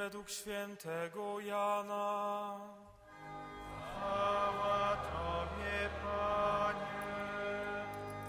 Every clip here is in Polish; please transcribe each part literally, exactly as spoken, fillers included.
według świętego Jana. Chwała Tobie, Panie.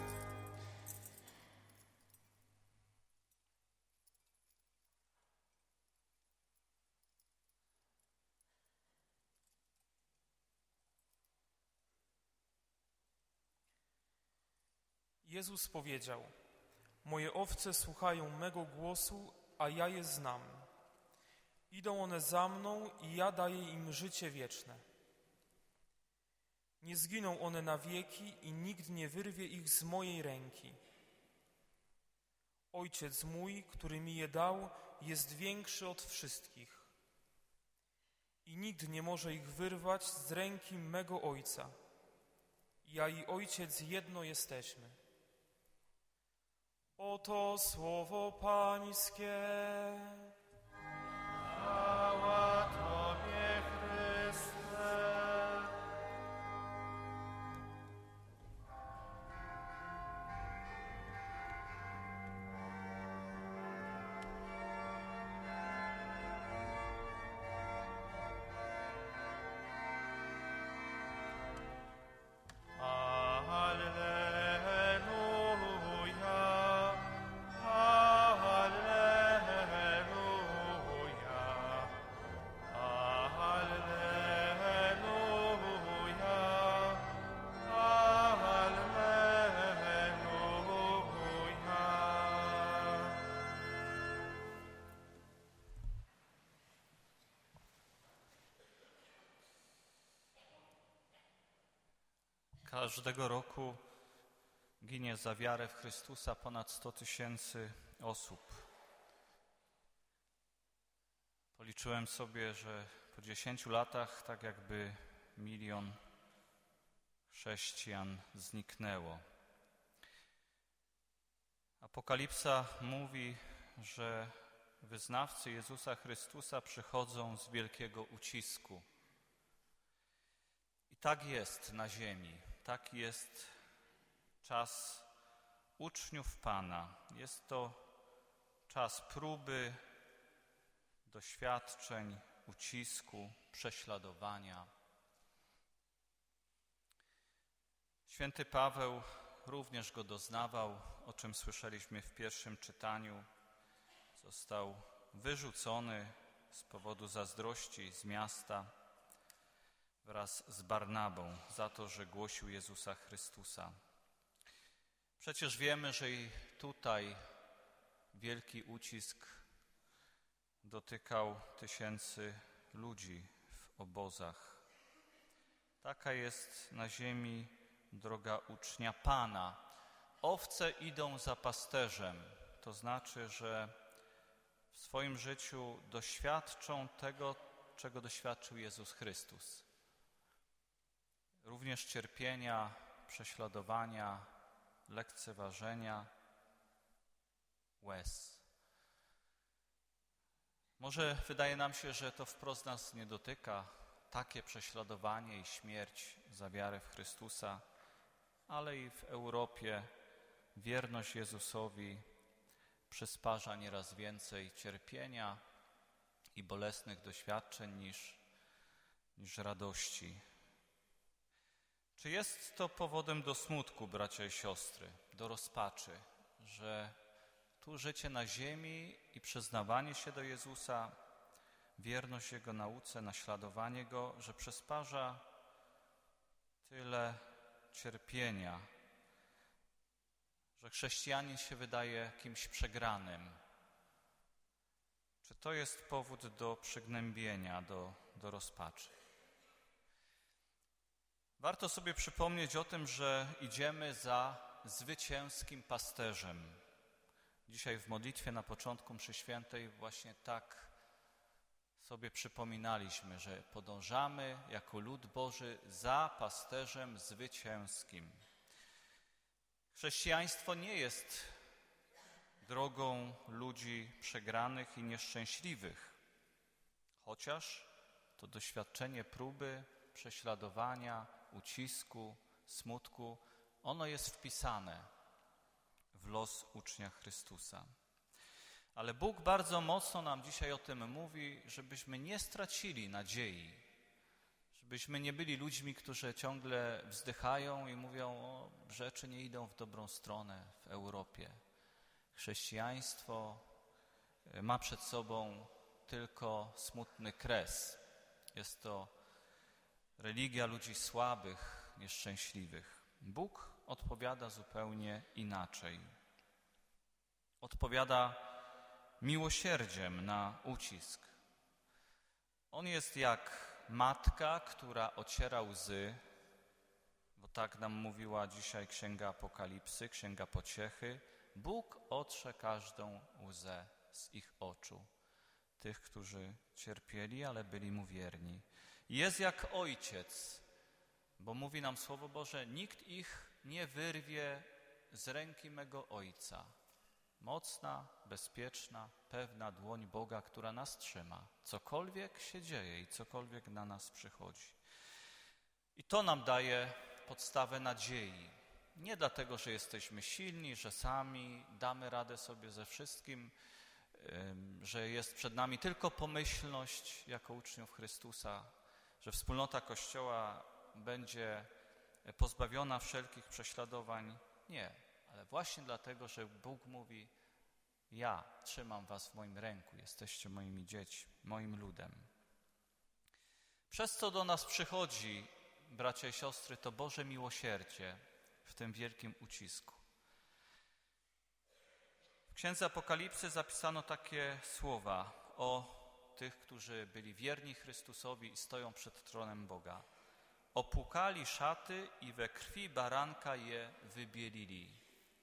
Jezus powiedział: moje owce słuchają mego głosu, a ja je znam. Idą one za mną i ja daję im życie wieczne. Nie zginą one na wieki i nikt nie wyrwie ich z mojej ręki. Ojciec mój, który mi je dał, jest większy od wszystkich. I nikt nie może ich wyrwać z ręki mego Ojca. Ja i Ojciec jedno jesteśmy. Oto słowo Pańskie. Chwała Tobie, Chryste. Każdego roku ginie za wiarę w Chrystusa ponad sto tysięcy osób. Policzyłem sobie, że po dziesięciu latach tak jakby milion chrześcijan zniknęło. Apokalipsa mówi, że wyznawcy Jezusa Chrystusa przychodzą z wielkiego ucisku. I tak jest na ziemi. Tak jest czas uczniów Pana. Jest to czas próby, doświadczeń, ucisku, prześladowania. Święty Paweł również go doznawał, o czym słyszeliśmy w pierwszym czytaniu. Został wyrzucony z powodu zazdrości z miasta wraz z Barnabą za to, że głosił Jezusa Chrystusa. Przecież wiemy, że i tutaj wielki ucisk dotykał tysięcy ludzi w obozach. Taka jest na ziemi droga ucznia Pana. Owce idą za pasterzem. To znaczy, że w swoim życiu doświadczą tego, czego doświadczył Jezus Chrystus. Również cierpienia, prześladowania, lekceważenia, łez. Może wydaje nam się, że to wprost nas nie dotyka, takie prześladowanie i śmierć za wiarę w Chrystusa, ale i w Europie wierność Jezusowi przysparza nieraz więcej cierpienia i bolesnych doświadczeń niż, niż radości. Czy jest to powodem do smutku, bracia i siostry, do rozpaczy, że tu życie na ziemi i przyznawanie się do Jezusa, wierność Jego nauce, naśladowanie Go, że przysparza tyle cierpienia, że chrześcijanin się wydaje kimś przegranym? Czy to jest powód do przygnębienia, do, do rozpaczy? Warto sobie przypomnieć o tym, że idziemy za zwycięskim pasterzem. Dzisiaj w modlitwie na początku mszy świętej właśnie tak sobie przypominaliśmy, że podążamy jako lud Boży za pasterzem zwycięskim. Chrześcijaństwo nie jest drogą ludzi przegranych i nieszczęśliwych, chociaż to doświadczenie próby, prześladowania, ucisku, smutku, ono jest wpisane w los ucznia Chrystusa. Ale Bóg bardzo mocno nam dzisiaj o tym mówi, żebyśmy nie stracili nadziei, żebyśmy nie byli ludźmi, którzy ciągle wzdychają i mówią, o, rzeczy nie idą w dobrą stronę w Europie. Chrześcijaństwo ma przed sobą tylko smutny kres. Jest to religia ludzi słabych, nieszczęśliwych. Bóg odpowiada zupełnie inaczej. Odpowiada miłosierdziem na ucisk. On jest jak matka, która ociera łzy, bo tak nam mówiła dzisiaj Księga Apokalipsy, Księga Pociechy. Bóg otrze każdą łzę z ich oczu, tych, którzy cierpieli, ale byli Mu wierni. Jest jak ojciec, bo mówi nam Słowo Boże, nikt ich nie wyrwie z ręki mego Ojca. Mocna, bezpieczna, pewna dłoń Boga, która nas trzyma. Cokolwiek się dzieje i cokolwiek na nas przychodzi. I to nam daje podstawę nadziei. Nie dlatego, że jesteśmy silni, że sami damy radę sobie ze wszystkim, że jest przed nami tylko pomyślność jako uczniów Chrystusa, że wspólnota Kościoła będzie pozbawiona wszelkich prześladowań. Nie, ale właśnie dlatego, że Bóg mówi, ja trzymam was w moim ręku, jesteście moimi dziećmi, moim ludem. Przez co do nas przychodzi, bracia i siostry, to Boże miłosierdzie w tym wielkim ucisku. W Księdze Apokalipsy zapisano takie słowa o tych, którzy byli wierni Chrystusowi i stoją przed tronem Boga. Opłukali szaty i we krwi baranka je wybielili.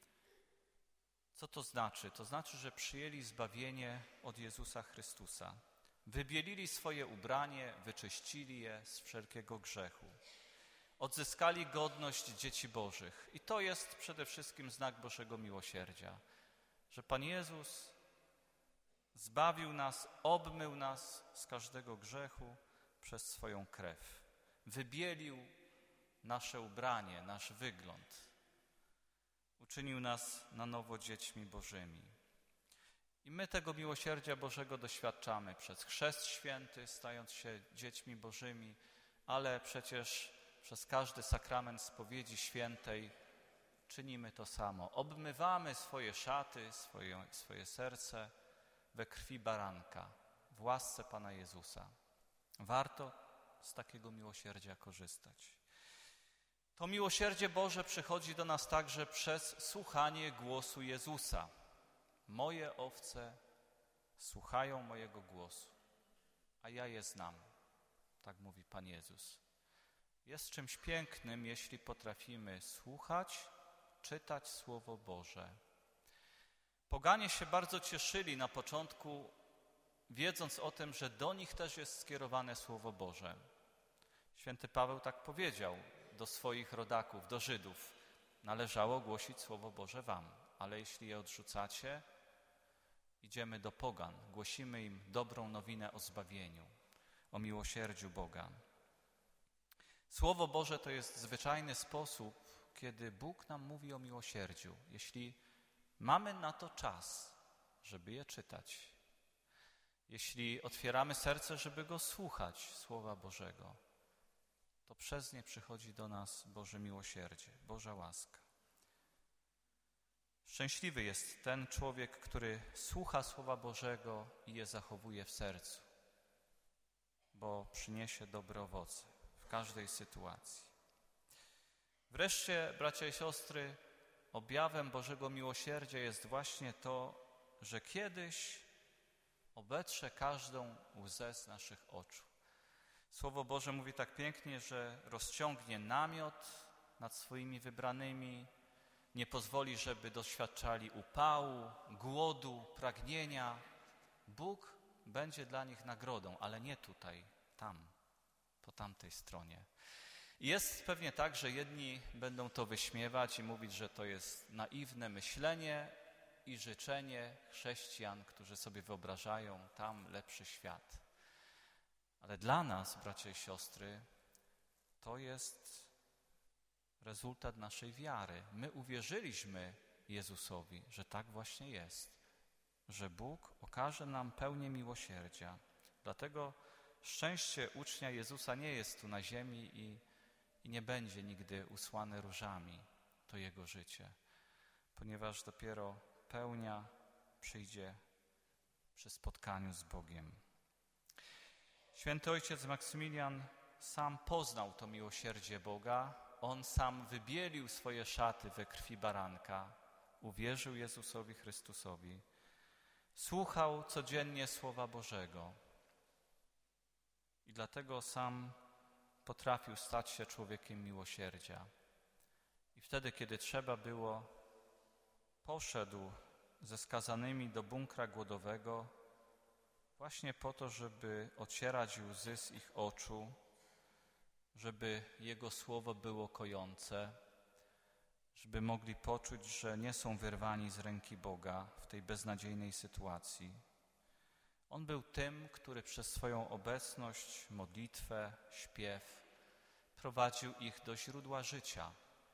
Co to znaczy? To znaczy, że przyjęli zbawienie od Jezusa Chrystusa. Wybielili swoje ubranie, wyczyścili je z wszelkiego grzechu. Odzyskali godność dzieci Bożych. I to jest przede wszystkim znak Bożego miłosierdzia, że Pan Jezus zbawił nas, obmył nas z każdego grzechu przez swoją krew. Wybielił nasze ubranie, nasz wygląd. Uczynił nas na nowo dziećmi Bożymi. I my tego miłosierdzia Bożego doświadczamy przez chrzest święty, stając się dziećmi Bożymi, ale przecież przez każdy sakrament spowiedzi świętej czynimy to samo. Obmywamy swoje szaty, swoje, swoje serce we krwi baranka, w łasce Pana Jezusa. Warto z takiego miłosierdzia korzystać. To miłosierdzie Boże przychodzi do nas także przez słuchanie głosu Jezusa. Moje owce słuchają mojego głosu, a ja je znam. Tak mówi Pan Jezus. Jest czymś pięknym, jeśli potrafimy słuchać, czytać Słowo Boże. Poganie się bardzo cieszyli na początku, wiedząc o tym, że do nich też jest skierowane Słowo Boże. Święty Paweł tak powiedział do swoich rodaków, do Żydów. Należało głosić Słowo Boże wam, ale jeśli je odrzucacie, idziemy do pogan, głosimy im dobrą nowinę o zbawieniu, o miłosierdziu Boga. Słowo Boże to jest zwyczajny sposób, kiedy Bóg nam mówi o miłosierdziu. Jeśli mamy na to czas, żeby je czytać, jeśli otwieramy serce, żeby Go słuchać, Słowa Bożego, to przez nie przychodzi do nas Boże miłosierdzie, Boża łaska. Szczęśliwy jest ten człowiek, który słucha Słowa Bożego i je zachowuje w sercu, bo przyniesie dobre owoce w każdej sytuacji. Wreszcie, bracia i siostry, objawem Bożego miłosierdzia jest właśnie to, że kiedyś obetrze każdą łzę z naszych oczu. Słowo Boże mówi tak pięknie, że rozciągnie namiot nad swoimi wybranymi, nie pozwoli, żeby doświadczali upału, głodu, pragnienia. Bóg będzie dla nich nagrodą, ale nie tutaj, tam, po tamtej stronie. I jest pewnie tak, że jedni będą to wyśmiewać i mówić, że to jest naiwne myślenie i życzenie chrześcijan, którzy sobie wyobrażają tam lepszy świat. Ale dla nas, bracia i siostry, to jest rezultat naszej wiary. My uwierzyliśmy Jezusowi, że tak właśnie jest, że Bóg okaże nam pełnię miłosierdzia. Dlatego szczęście ucznia Jezusa nie jest tu na ziemi i, i nie będzie nigdy usłane różami. To jego życie, ponieważ dopiero pełnia przyjdzie przy spotkaniu z Bogiem. Święty ojciec Maksymilian sam poznał to miłosierdzie Boga. On sam wybielił swoje szaty we krwi baranka, uwierzył Jezusowi Chrystusowi, słuchał codziennie Słowa Bożego i dlatego sam potrafił stać się człowiekiem miłosierdzia. I wtedy, kiedy trzeba było, poszedł ze skazanymi do bunkra głodowego właśnie po to, żeby ocierać łzy z ich oczu, żeby Jego słowo było kojące, żeby mogli poczuć, że nie są wyrwani z ręki Boga w tej beznadziejnej sytuacji. On był tym, który przez swoją obecność, modlitwę, śpiew prowadził ich do źródła życia.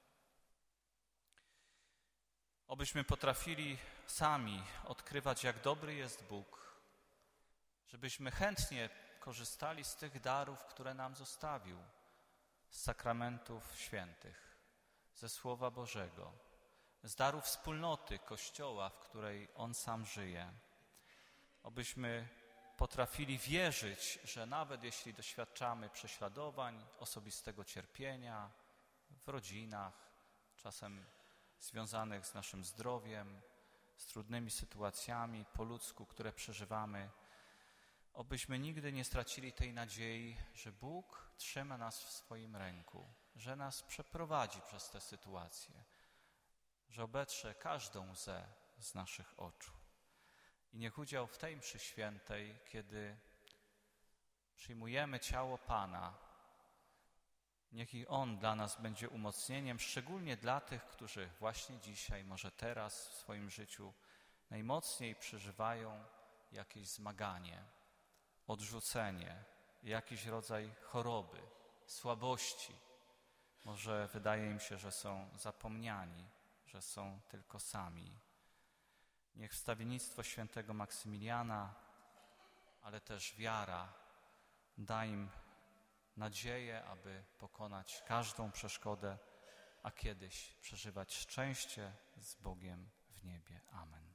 Obyśmy potrafili sami odkrywać, jak dobry jest Bóg, żebyśmy chętnie korzystali z tych darów, które nam zostawił, z sakramentów świętych, ze Słowa Bożego, z darów wspólnoty Kościoła, w której On sam żyje. Obyśmy potrafili wierzyć, że nawet jeśli doświadczamy prześladowań, osobistego cierpienia w rodzinach, czasem związanych z naszym zdrowiem, z trudnymi sytuacjami po ludzku, które przeżywamy, obyśmy nigdy nie stracili tej nadziei, że Bóg trzyma nas w swoim ręku, że nas przeprowadzi przez te sytuacje, że obetrze każdą łzę z naszych oczu. I niech udział w tej mszy świętej, kiedy przyjmujemy ciało Pana, niech i On dla nas będzie umocnieniem, szczególnie dla tych, którzy właśnie dzisiaj, może teraz w swoim życiu najmocniej przeżywają jakieś zmaganie, odrzucenie, jakiś rodzaj choroby, słabości. Może wydaje im się, że są zapomniani, że są tylko sami. Niech wstawiennictwo świętego Maksymiliana, ale też wiara da im nadzieję, aby pokonać każdą przeszkodę, a kiedyś przeżywać szczęście z Bogiem w niebie. Amen.